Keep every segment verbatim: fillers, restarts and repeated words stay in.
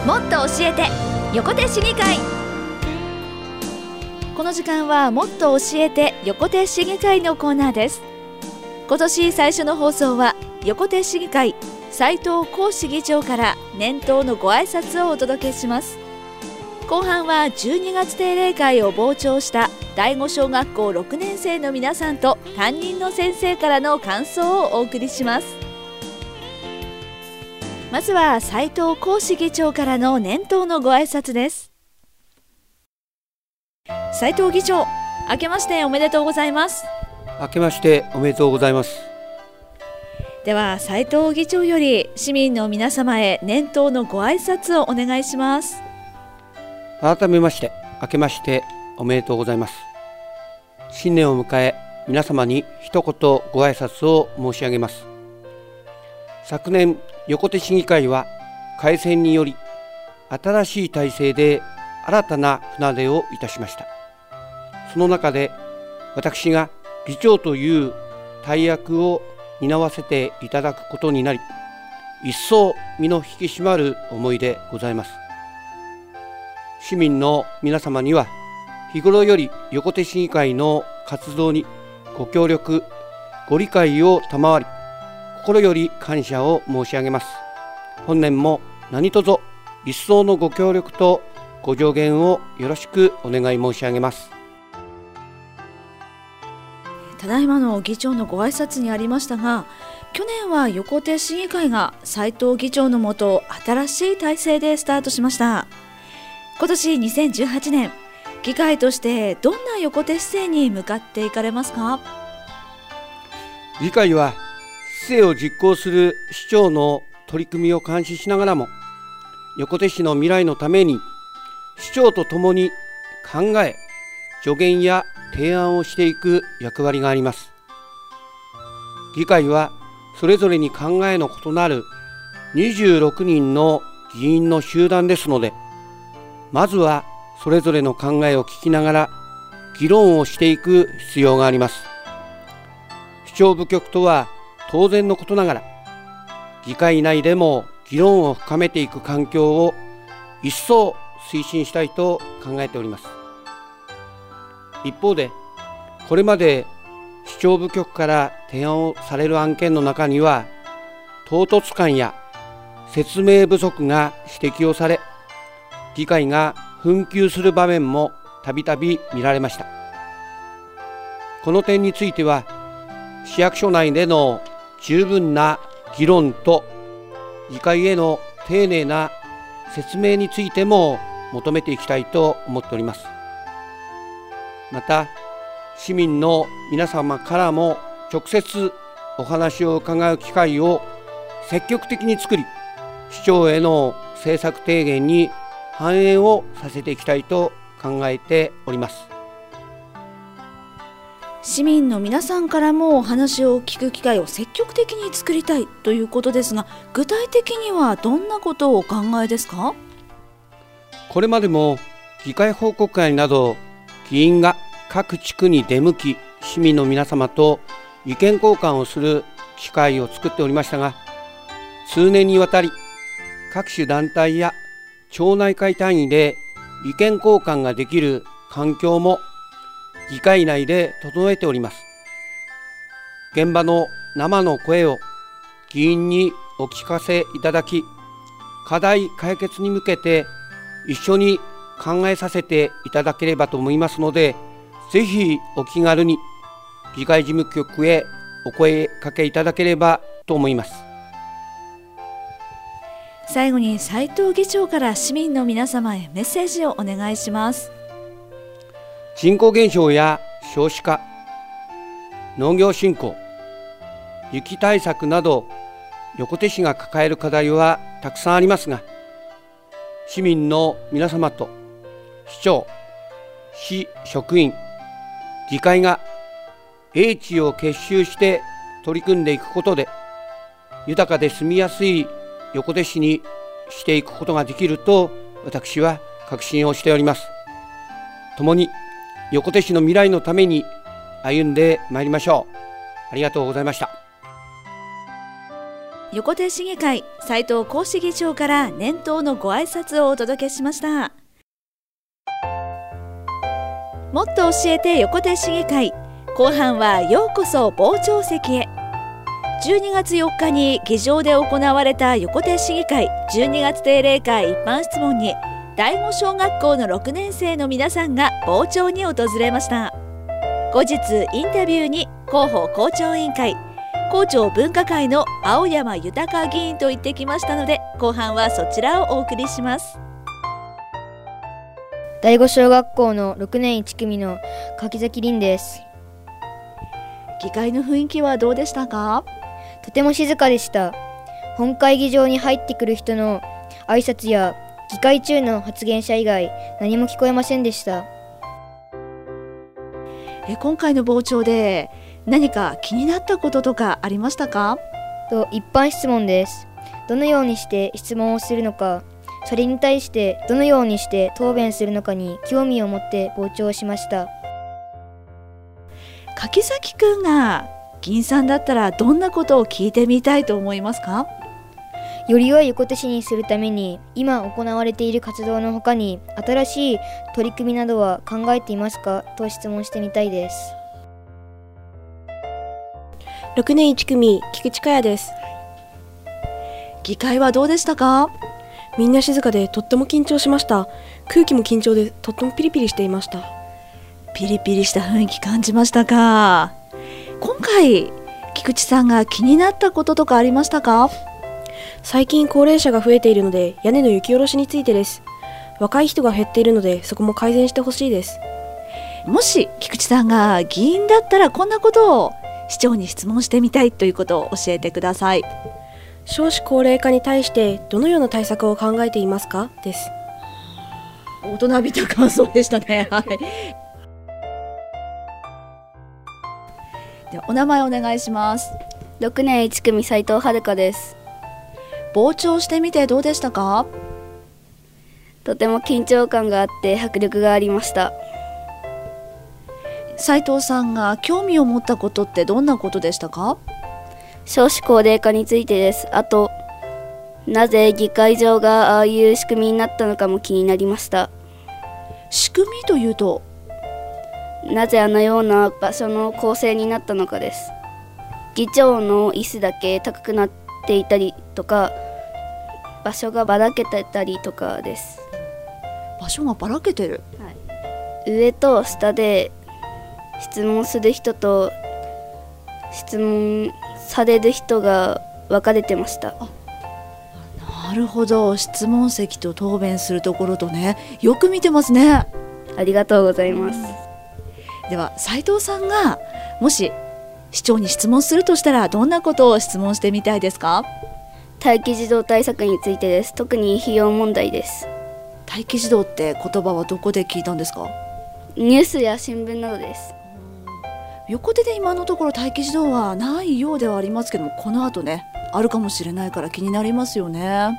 もっと教えて横手市議会。この時間はもっと教えて横手市議会のコーナーです。今年最初の放送は横手市議会斉藤光市議長から年頭のご挨拶をお届けします。後半はじゅうにがつ定例会を傍聴した第五小学校ろくねん生の皆さんと担任の先生からの感想をお送りします。まずは斉藤光市議長からの年頭のご挨拶です。斉藤議長、明けましておめでとうございます。 明けましておめでとうございます。 では斉藤議長より市民の皆様へ年頭のご挨拶をお願いします。 改めまして明けましておめでとうございます。新年を迎え、皆様に一言ご挨拶を申し上げます。昨年横手市議会は改選により新しい体制で新たな船出をいたしました。その中で私が議長という大役を担わせていただくことになり、一層身の引き締まる思いでございます。市民の皆様には日頃より横手市議会の活動にご協力ご理解を賜り、心より感謝を申し上げます。本年も何卒一層のご協力とご助言をよろしくお願い申し上げます。 ただいまの議長のご挨拶にありましたが、去年は横手市議会が斉藤議長のもと新しい体制でスタートしました。今年にせんじゅうはちねん、議会としてどんな横手市政に向かっていかれますか？ 議会は市政を実行する市長の取り組みを監視しながらも、横手市の未来のために市長とともに考え、助言や提案をしていく役割があります。議会はそれぞれに考えの異なるにじゅうろくにんの議員の集団ですので、まずはそれぞれの考えを聞きながら議論をしていく必要があります。市長部局とは当然のことながら、議会内でも議論を深めていく環境を一層推進したいと考えております。一方で、これまで市長部局から提案をされる案件の中には、唐突感や説明不足が指摘をされ、議会が紛糾する場面もたびたび見られました。この点については、市役所内での十分な議論と議会への丁寧な説明についても求めていきたいと思っております。また、市民の皆様からも直接お話を伺う機会を積極的に作り、市長への政策提言に反映をさせていきたいと考えております。 市民の皆さんからもお話を聞く機会を積極的に作りたいということですが、具体的にはどんなことをお考えですか？ これまでも議会報告会など、議員が各地区に出向き、市民の皆様と意見交換をする機会を作っておりましたが、数年にわたり各種団体や町内会単位で意見交換ができる環境も議会内で整えております。現場の生の声を議員にお聞かせいただき、課題解決に向けて一緒に考えさせていただければと思いますので、ぜひお気軽に議会事務局へお声かけいただければと思います。 最後に斉藤議長から市民の皆様へメッセージをお願いします。 人口減少や少子化、農業振興、雪対策など、横手市が抱える課題はたくさんありますが、市民の皆様と市長、市職員、議会が英知を結集して取り組んでいくことで、豊かで住みやすい横手市にしていくことができると私は確信をしております。共に横手市の未来のために歩んでまいりましょう。ありがとうございました。 横手市議会斉藤公市議長から年頭のご挨拶をお届けしました。もっと教えて横手市議会、後半はようこそ傍聴席へ。じゅうにがつよっかに議場で行われた横手市議会じゅうにがつ定例会一般質問に、第五小学校のろくねん生の皆さんが傍聴に訪れました。後日インタビューに広報校長委員会、校長分科会の青山豊議員と行ってきましたので、後半はそちらをお送りします。 第五小学校のろくねんいち組の柿崎凛です。 議会の雰囲気はどうでしたか？ とても静かでした。本会議場に入ってくる人の挨拶や議会中の発言者以外何も聞こえませんでした。 え今回の傍聴で何か気になったこととかありましたか？ と一般質問です。どのようにして質問をするのか、それに対してどのようにして答弁するのかに興味を持って傍聴しました。 柿崎くんが議員さんだったらどんなことを聞いてみたいと思いますか？ より良い横手市にするために今行われている活動の他に新しい取り組みなどは考えていますかと質問してみたいです。 ろくねんいち組菊池香也です。 議会はどうでしたか？ みんな静かでとっても緊張しました。空気も緊張でとってもピリピリしていました。 ピリピリした雰囲気感じましたか？今回菊池さんが気になったこととかありましたか？ 最近高齢者が増えているので屋根の雪下ろしについてです。若い人が減っているのでそこも改善してほしいです。 もし菊池さんが議員だったらこんなことを市長に質問してみたいということを教えてください。 少子高齢化に対してどのような対策を考えていますかです。 大人びた感想でしたね。はい。ではお名前お願いします。 ろくねんいち組斉藤遥です。 傍聴してみてどうでしたか？ とても緊張感があって迫力がありました。 斉藤さんが興味を持ったことってどんなことでしたか？ 少子高齢化についてです。あと、なぜ議会場がああいう仕組みになったのかも気になりました。 仕組みというと、 なぜあのような場所の構成になったのかです。議長の椅子だけ高くなっていたりとか、場所がばらけてたりとかです。 場所がばらけてる、 はい、上と下で質問する人と質問される人が分かれてました。 なるほど。質問席と答弁するところとね、よく見てますね。 ありがとうございます。 では斉藤さんがもし市長に質問するとしたらどんなことを質問してみたいですか？ 待機児童対策についてです。特に費用問題です。 待機児童って言葉はどこで聞いたんですか？ ニュースや新聞などです。 横手で今のところ待機児童はないようではありますけども、この後ねあるかもしれないから気になりますよね。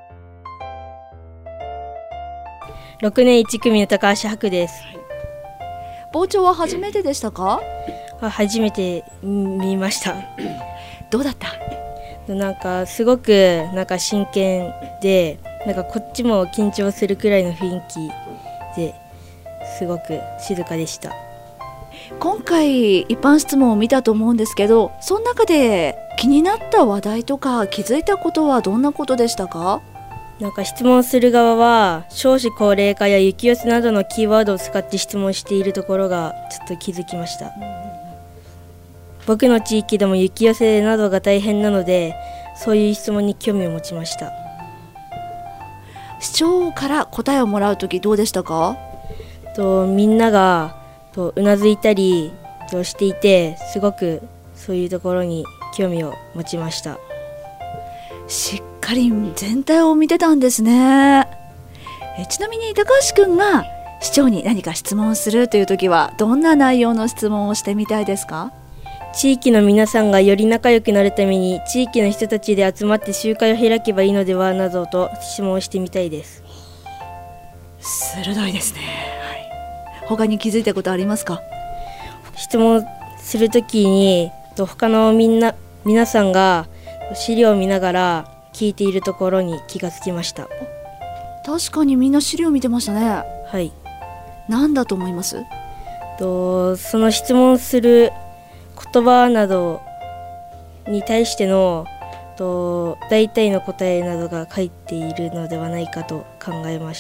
ろくねんいち組の高橋博です。 傍聴は初めてでしたか？ 初めて見ました。 どうだった？ なんかすごくなんか真剣で、なんかこっちも緊張するくらいの雰囲気ですごく静かでした。 今回一般質問を見たと思うんですけど、その中で気になった話題とか気づいたことはどんなことでしたか？ なんか質問する側は少子高齢化や雪寄せなどのキーワードを使って質問しているところがちょっと気づきました。僕の地域でも雪寄せなどが大変なので、そういう質問に興味を持ちました。 市長から答えをもらうときどうでしたか？ とみんながとうなずいたりとしていて、すごくそういうところに興味を持ちました。 しっかり全体を見てたんですね。えちなみに高橋くんが市長に何か質問するというときはどんな内容の質問をしてみたいですか？ 地域の皆さんがより仲良くなるために地域の人たちで集まって集会を開けばいいのではなどと質問をしてみたいです。 鋭いですね、はい、他に気づいたことありますか？ 質問するときに他のみんな皆さんが資料を見ながら聞いているところに気がつきました。 確かにみんな資料見てましたね。 はい。 何だと思います？ とその質問する言葉などに対してのと大体の答えなどが書いているのではないかと考えました。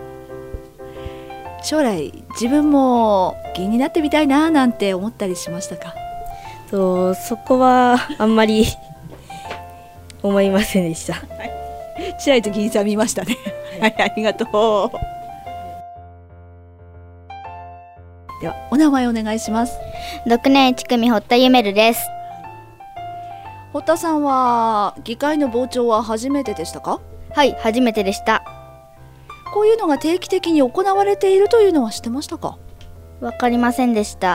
将来自分も議員になってみたいななんて思ったりしましたか？ とそこはあんまり思いませんでした。 ちらりと議員さん見ましたね。はい、ありがとう。ではお名前お願いします。 ろくねんいち組堀田ゆめるです。 堀田さんは議会の傍聴は初めてでしたか？ はい、初めてでした。 こういうのが定期的に行われているというのは知ってましたか？ わかりませんでした。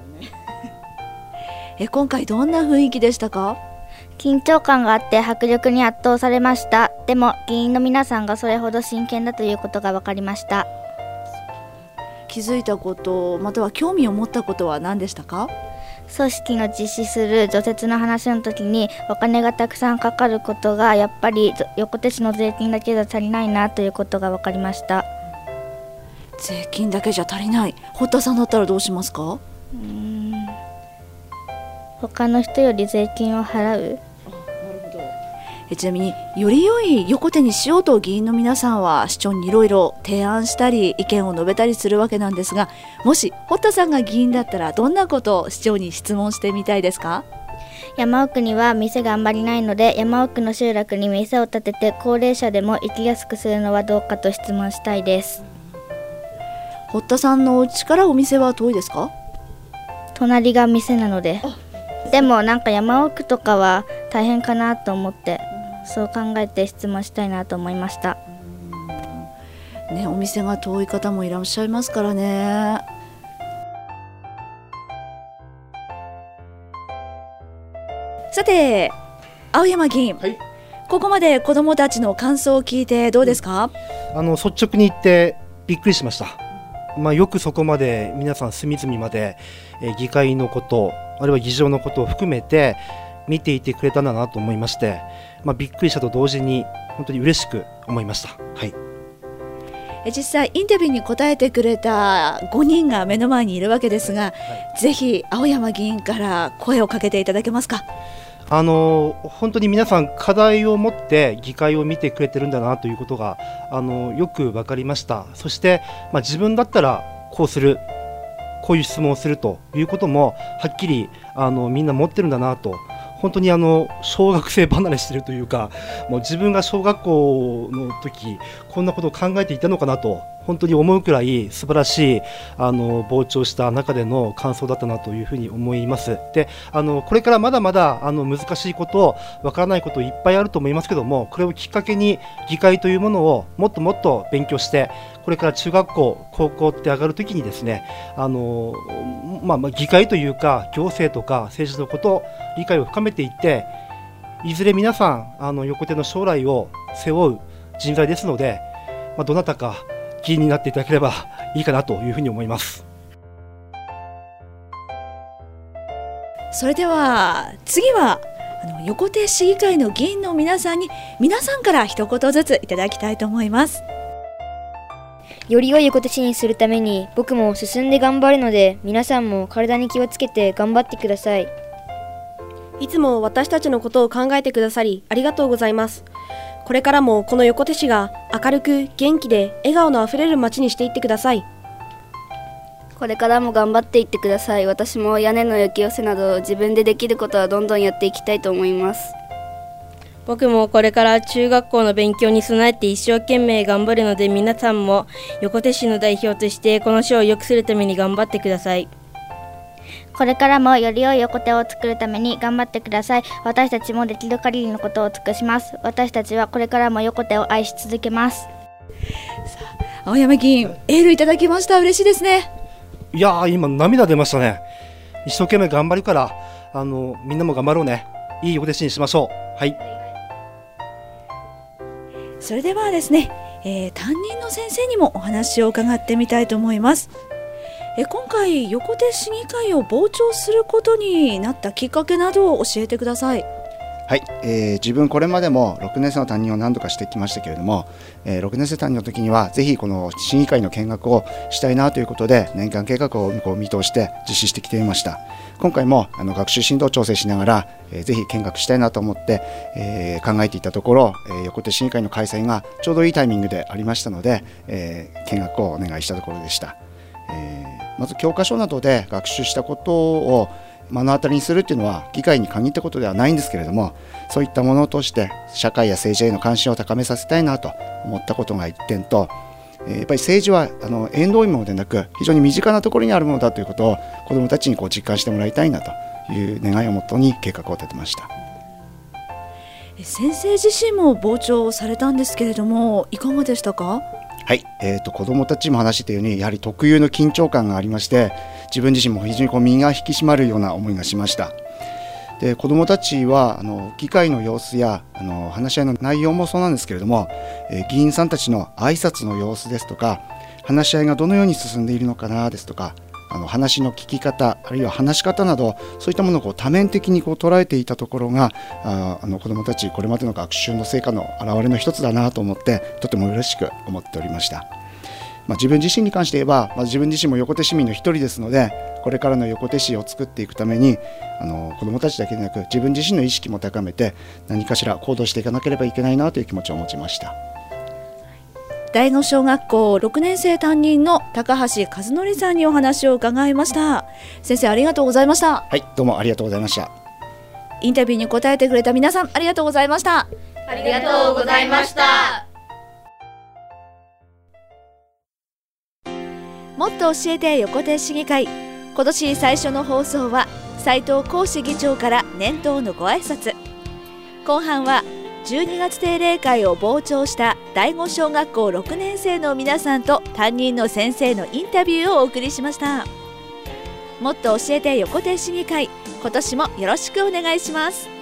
え今回どんな雰囲気でしたか？ 緊張感があって迫力に圧倒されました。でも議員の皆さんがそれほど真剣だということが分かりました。 気づいたことまたは興味を持ったことは何でしたか？ 組織の実施する除雪の話の時にお金がたくさんかかることがやっぱり横手市の税金だけじゃ足りないなということが分かりました。 税金だけじゃ足りない。堀田さんだったらどうしますか？ うーん他の人より税金を払う。 えちなみにより良い横手にしようと議員の皆さんは市長にいろいろ提案したり意見を述べたりするわけなんですが、もし堀田さんが議員だったらどんなことを市長に質問してみたいですか？ 山奥には店があんまりないので山奥の集落に店を建てて高齢者でも行きやすくするのはどうかと質問したいです。 堀田さんのお家からお店は遠いですか？ 隣が店なので。でもなんか山奥とかは大変かなと思ってそう考えて質問したいなと思いました。 ね、お店が遠い方もいらっしゃいますからね。さて青山議員、はい、ここまで子どもたちの感想を聞いてどうですか？ あの率直に言ってびっくりしました。まあ、よくそこまで皆さん隅々まで、えー、議会のことあるいは議場のことを含めて見ていてくれたんだなと思いまして、まあ、びっくりしたと同時に本当に嬉しく思いました。はい、 え実際インタビューに答えてくれたごにんが目の前にいるわけですが、はい、ぜひ青山議員から声をかけていただけますか？ あの本当に皆さん課題を持って議会を見てくれてるんだなということがあのよく分かりました。そして、まあ、自分だったらこうするこういう質問をするということもはっきりあのみんな持ってるんだなと、本当にあの小学生離れしているというか、もう自分が小学校の時こんなことを考えていたのかなと本当に思うくらい素晴らしいあの傍聴した中での感想だったなというふうに思います。で、あのこれからまだまだあの難しいことわからないこといっぱいあると思いますけども、これをきっかけに議会というものをもっともっと勉強して、これから中学校高校って上がるときにですね、あの、まあ、まあ議会というか行政とか政治のこと理解を深めていって、いずれ皆さんあの横手の将来を背負う人材ですので、まあ、どなたか議員になっていただければいいかなというふうに思います。 それでは次はあの横手市議会の議員の皆さんに皆さんから一言ずついただきたいと思います。 より良い横手市にするために僕も進んで頑張るので、皆さんも体に気をつけて頑張ってください。 いつも私たちのことを考えてくださりありがとうございます。これからもこの横手市が明るく元気で笑顔のあふれる街にしていってください。 これからも頑張っていってください。私も屋根の雪寄せなど自分でできることはどんどんやっていきたいと思います。 僕もこれから中学校の勉強に備えて一生懸命頑張るので、皆さんも横手市の代表としてこの市を良くするために頑張ってください。 これからもより良い横手を作るために頑張ってください。私たちもできる限りのことを尽くします。私たちはこれからも横手を愛し続けます。 青山議員、エールいただきました。嬉しいですね。 いやー、今涙出ましたね。一生懸命頑張るからあのみんなも頑張ろうね。いい横手市にしましょう。はい、 それではですね、えー、担任の先生にもお話を伺ってみたいと思います。え今回横手市議会を傍聴することになったきっかけなどを教えてください。 はい、えー、自分これまでもろくねん生の担任を何度かしてきましたけれども、えー、ろくねん生担任の時にはぜひこの審議会の見学をしたいなということで年間計画をこう見通して実施してきていました。今回もあの学習進度を調整しながら、えー、ぜひ見学したいなと思って、えー、考えていたところ、えー、横手審議会の開催がちょうどいいタイミングでありましたので、えー、見学をお願いしたところでした。えー、まず教科書などで学習したことを目の当たりにするっていうのは議会に限ったことではないんですけれども、そういったものを通して社会や政治への関心を高めさせたいなと思ったことが一点と、やっぱり政治はあの縁遠いものでなく非常に身近なところにあるものだということを子どもたちにこう実感してもらいたいなという願いをもとに計画を立てました。 先生自身も傍聴されたんですけれどもいかがでしたか？ はい、えーと、子どもたちも話していたようにやはり特有の緊張感がありまして、自分自身も非常にこう身が引き締まるような思いがしました。で子どもたちはあの議会の様子やあの話し合いの内容もそうなんですけれども、えー、議員さんたちの挨拶の様子ですとか話し合いがどのように進んでいるのかなですとか、あの話の聞き方あるいは話し方などそういったものをこう多面的にこう捉えていたところがああの子どもたちこれまでの学習の成果の表れの一つだなと思ってとても嬉しく思っておりました。まあ、自分自身に関して言えば、まあ、自分自身も横手市民の一人ですので、これからの横手市を作っていくためにあの子どもたちだけでなく自分自身の意識も高めて何かしら行動していかなければいけないなという気持ちを持ちました。 第五小学校ろくねん生担任の高橋和則さんにお話を伺いました。先生ありがとうございました。 はい、どうもありがとうございました。 インタビューに答えてくれた皆さんありがとうございました。 ありがとうございました。 もっと教えて横手市議会、今年最初の放送は斉藤光市議長から年頭のご挨拶、後半はじゅうにがつ定例会を傍聴した第五小学校ろくねん生の皆さんと担任の先生のインタビューをお送りしました。もっと教えて横手市議会、今年もよろしくお願いします。